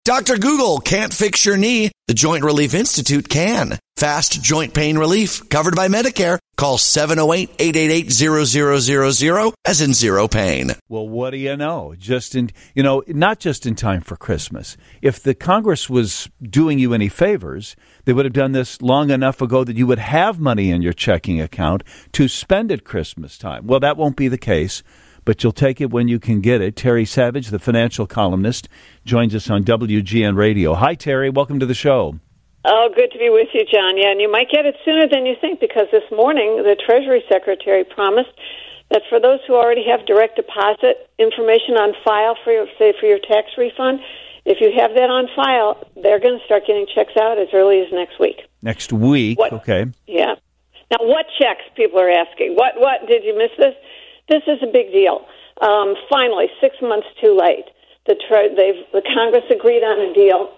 Dr. Google can't fix your knee. The Joint Relief Institute can. Fast joint pain relief, covered by Medicare. Call 708-888-0000, as in zero pain. Well, what do you know? Not just in time for Christmas. If the Congress was doing you any favors, they would have done this long enough ago that you would have money in your checking account to spend at Christmas time. Well, that won't be the case, but you'll take it when you can get it. Terry Savage, the financial columnist, joins us on WGN Radio. Hi, Terry. Welcome to the show. Oh, good to be with you, John. Yeah, and you might get it sooner than you think, because this morning the Treasury Secretary promised that for those who already have direct deposit information on file for your tax refund, if you have that on file, they're going to start getting checks out as early as next week. Next week? Okay. Yeah. Now, what checks, people are asking? What did you miss this? This is a big deal. Finally, 6 months too late. The Congress agreed on a deal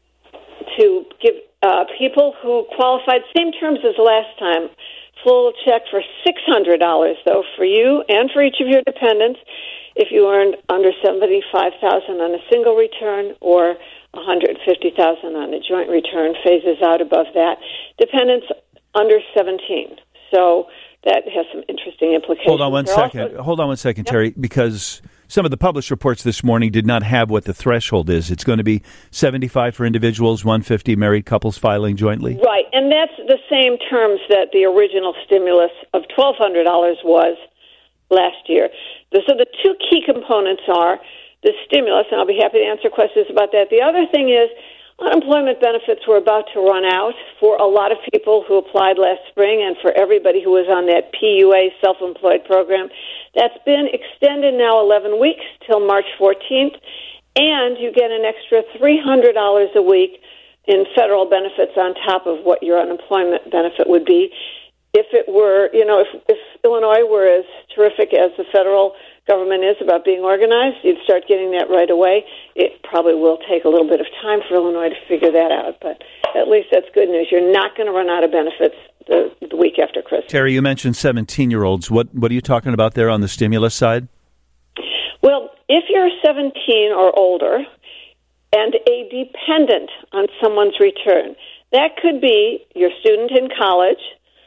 to give people who qualified, same terms as last time, full check for $600, though, for you and for each of your dependents if you earned under $75,000 on a single return or $150,000 on a joint return. Phases out above that. Dependents under 17. So that has some interesting implications. Hold on one second, Yep. Terry, because some of the published reports this morning did not have what the threshold is. It's going to be $75 for individuals, $150 married couples filing jointly. Right, and that's the same terms that the original stimulus of $1,200 was last year. So the two key components are the stimulus, and I'll be happy to answer questions about that. The other thing is unemployment benefits were about to run out for a lot of people who applied last spring and for everybody who was on that PUA self-employed program. That's been extended now 11 weeks till March 14th, and you get an extra $300 a week in federal benefits on top of what your unemployment benefit would be. If it were, if Illinois were as terrific as the federal government is about being organized, you'd start getting that right away. It probably will take a little bit of time for Illinois to figure that out, but at least that's good news. You're not going to run out of benefits the week after Christmas. Terry, you mentioned 17-year-olds. What are you talking about there on the stimulus side? Well, if you're 17 or older and a dependent on someone's return, that could be your student in college,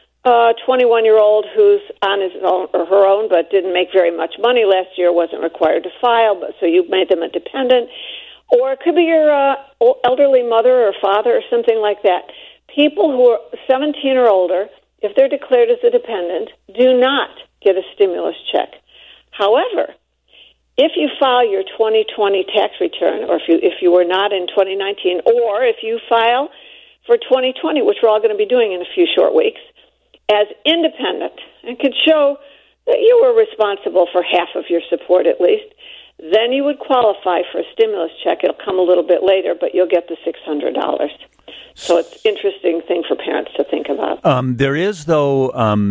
21-year-old who's on his own or her own but didn't make very much money last year, wasn't required to file, but so you made them a dependent. Or it could be your elderly mother or father or something like that. People who are 17 or older, if they're declared as a dependent, do not get a stimulus check. However, if you file your 2020 tax return, or if you were not in 2019, or if you file for 2020, which we're all going to be doing in a few short weeks, as independent, and could show that you were responsible for half of your support at least, then you would qualify for a stimulus check. It'll come a little bit later, but you'll get the $600. So it's an interesting thing for parents to think about. There is, though,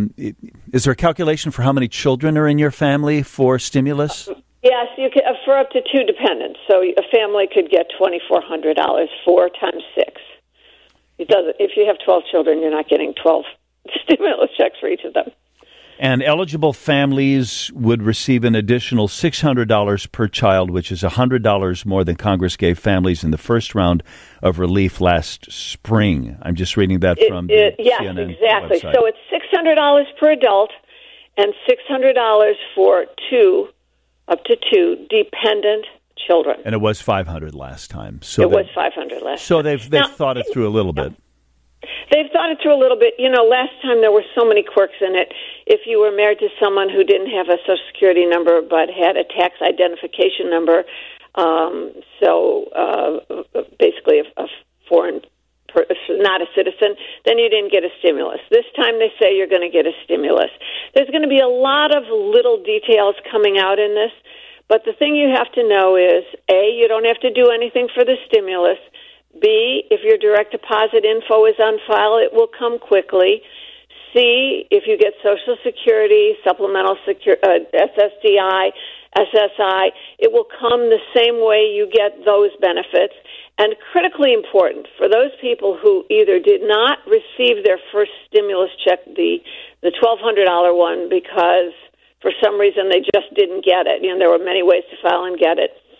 is there a calculation for how many children are in your family for stimulus? Yes, you can, for up to 2 dependents. So a family could get $2,400, 4 times 6. It doesn't. If you have 12 children, you're not getting 12 stimulus checks for each of them. And eligible families would receive an additional $600 per child, which is $100 more than Congress gave families in the first round of relief last spring. I'm just reading that from the CNN exactly. website. So it's $600 per adult and $600 for up to 2 dependent children. And it was $500 last time. So it was $500 last time. So they've thought it through a little bit. They've thought it through a little bit. Last time there were so many quirks in it. If you were married to someone who didn't have a Social Security number but had a tax identification number, basically a foreign, not a citizen, then you didn't get a stimulus. This time they say you're going to get a stimulus. There's going to be a lot of little details coming out in this, but the thing you have to know is, A, you don't have to do anything for the stimulus. B, if your direct deposit info is on file, it will come quickly. C, if you get Social Security, supplemental SSDI, SSI, it will come the same way you get those benefits. And critically important, for those people who either did not receive their first stimulus check, the $1,200 one, because for some reason they just didn't get it. There were many ways to file and get it.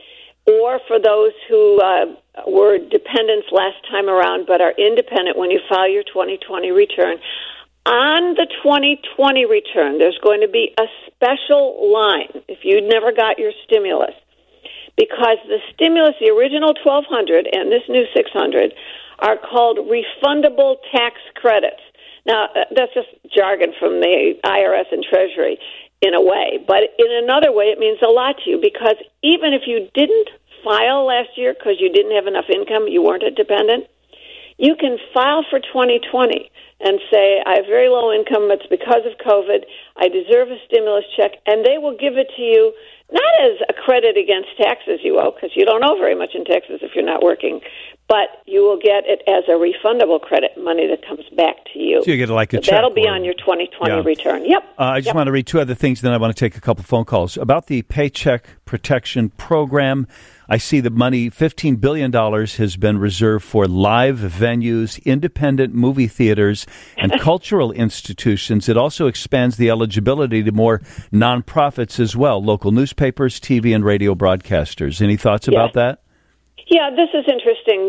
or for those who were dependents last time around but are independent when you file your 2020 return. On the 2020 return, there's going to be a special line if you never got your stimulus, because the stimulus, the original $1,200 and this new $600, are called refundable tax credits. Now, that's just jargon from the IRS and Treasury in a way, but in another way it means a lot to you, because even if you didn't file last year because you didn't have enough income, you weren't a dependent, you can file for 2020 and say, I have very low income, it's because of COVID, I deserve a stimulus check, and they will give it to you not as a credit against taxes you owe, because you don't owe very much in taxes if you're not working, but you will get it as a refundable credit, money that comes back to you. So you get like a check. That'll be on your 2020 return. Yep. I just want to read two other things, then I want to take a couple phone calls. About the Paycheck Protection Program, I see the money, $15 billion, has been reserved for live venues, independent movie theaters, and cultural institutions. It also expands the eligibility to more nonprofits as well, local newspapers, TV, and radio broadcasters. Any thoughts about that? Yeah, this is interesting.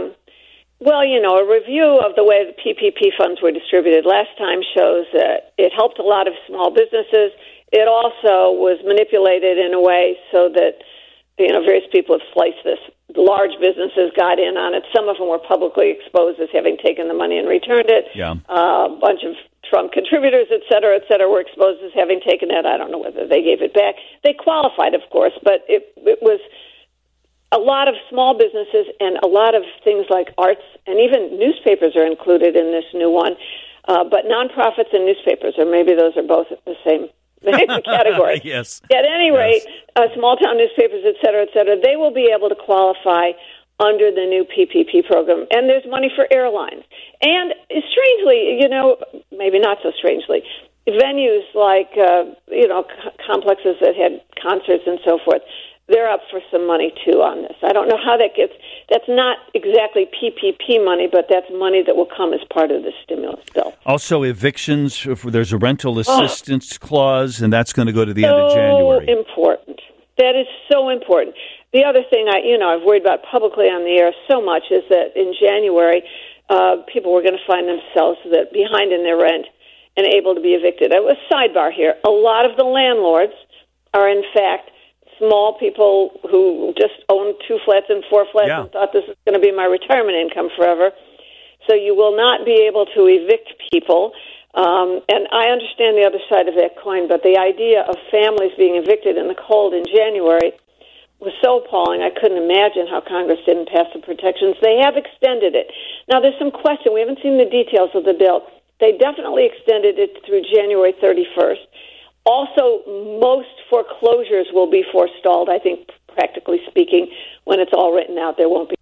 A review of the way the PPP funds were distributed last time shows that it helped a lot of small businesses. It also was manipulated in a way so that various people have sliced this. Large businesses got in on it. Some of them were publicly exposed as having taken the money and returned it. Yeah. A bunch of Trump contributors, et cetera, were exposed as having taken it. I don't know whether they gave it back. They qualified, of course, but it was a lot of small businesses and a lot of things like arts, and even newspapers are included in this new one. But nonprofits and newspapers, or maybe those are both the same category. Yes. At any rate, small-town newspapers, et cetera, they will be able to qualify under the new PPP program. And there's money for airlines. And strangely, maybe not so strangely, venues like, complexes that had concerts and so forth, they're up for some money, too, on this. I don't know how that gets. That's not exactly PPP money, but that's money that will come as part of the stimulus bill. Also, evictions, there's a rental assistance clause, and that's going to go to the end of January. So important. That is so important. The other thing I've worried about publicly on the air so much is that in January, people were going to find themselves behind in their rent and able to be evicted. A sidebar here. A lot of the landlords are, in fact, small people who just own 2 flats and 4 flats and thought this is going to be my retirement income forever. So you will not be able to evict people. And I understand the other side of that coin, but the idea of families being evicted in the cold in January was so appalling, I couldn't imagine how Congress didn't pass the protections. They have extended it. Now, there's some question. We haven't seen the details of the bill. They definitely extended it through January 31st. Also, most foreclosures will be forestalled, I think, practically speaking, when it's all written out. There won't be.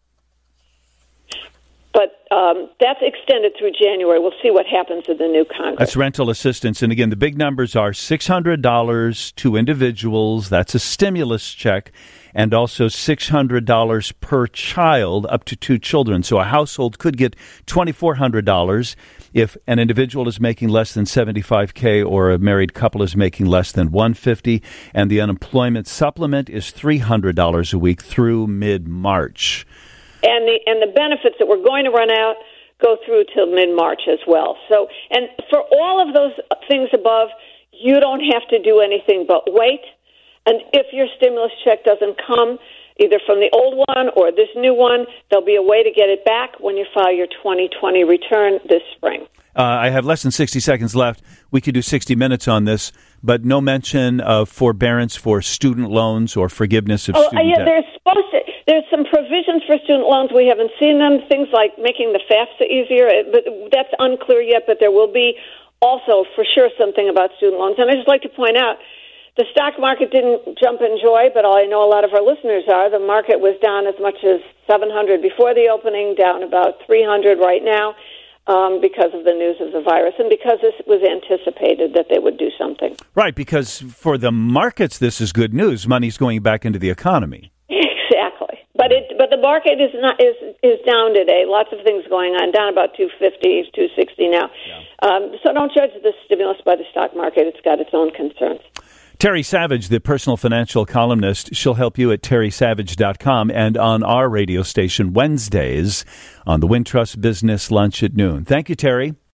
But that's extended through January. We'll see what happens in the new Congress. That's rental assistance. And again, the big numbers are $600 to individuals. That's a stimulus check. And also $600 per child, up to 2 children. So a household could get $2,400 if an individual is making less than $75K or a married couple is making less than $150. And the unemployment supplement is $300 a week through mid-March. And the benefits that we're going to run out go through till mid-March as well. So, and for all of those things above, you don't have to do anything but wait. And if your stimulus check doesn't come, either from the old one or this new one, there'll be a way to get it back when you file your 2020 return this spring. I have less than 60 seconds left. We could do 60 minutes on this, but no mention of forbearance for student loans or forgiveness of student debt. There's some provisions for student loans. We haven't seen them. Things like making the FAFSA easier, but that's unclear yet, but there will be also for sure something about student loans. And I'd just like to point out, the stock market didn't jump in joy, but I know a lot of our listeners are. The market was down as much as 700 before the opening, down about 300 right now because of the news of the virus and because this was anticipated that they would do something. Right, because for the markets, this is good news. Money's going back into the economy. Exactly. But the market is down today. Lots of things going on, down about 250, 260 now. Yeah. So don't judge the stimulus by the stock market. It's got its own concerns. Terry Savage, the personal financial columnist, she'll help you at terrysavage.com and on our radio station Wednesdays on the Wintrust Business Lunch at noon. Thank you, Terry.